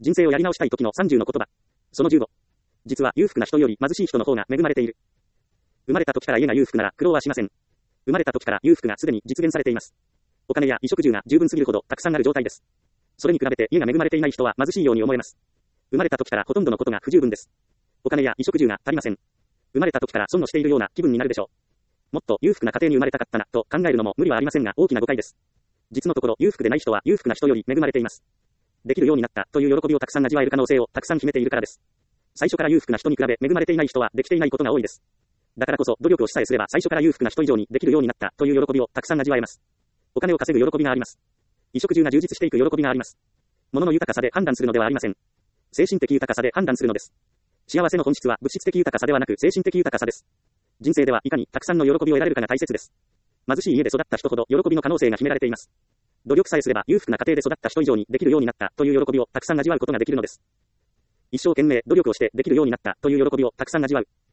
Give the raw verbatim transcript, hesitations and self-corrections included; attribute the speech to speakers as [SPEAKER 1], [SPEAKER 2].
[SPEAKER 1] 人生をやり直したい時のさんじゅうの言葉。そのじゅうご。実は裕福な人より貧しい人の方が恵まれている。生まれた時から家が裕福なら苦労はしません。生まれた時から裕福がすでに実現されています。お金や衣食住が十分すぎるほどたくさんある状態です。それに比べて家が恵まれていない人は貧しいように思えます。生まれた時からほとんどのことが不十分です。お金や衣食住が足りません。生まれた時から損をしているような気分になるでしょう。もっと裕福な家庭に生まれたかったなと考えるのも無理はありませんが大きな誤解です。実のところ裕福でない人は裕福な人より恵まれています。できるようになったという喜びをたくさん味わえる可能性をたくさん秘めているからです。最初から裕福な人に比べ恵まれていない人はできていないことが多いです。だからこそ努力をしさえすれば最初から裕福な人以上にできるようになったという喜びをたくさん味わえます。お金を稼ぐ喜びがあります。衣食住が充実していく喜びがあります。物の豊かさで判断するのではありません。精神的豊かさで判断するのです。幸せの本質は物質的豊かさではなく精神的豊かさです。人生ではいかにたくさんの喜びを得られるかが大切です。貧しい家で育った人ほど喜びの可能性が秘められています。努力さえすれば裕福な家庭で育った人以上にできるようになったという喜びをたくさん味わうことができるのです。一生懸命努力をしてできるようになったという喜びをたくさん味わう。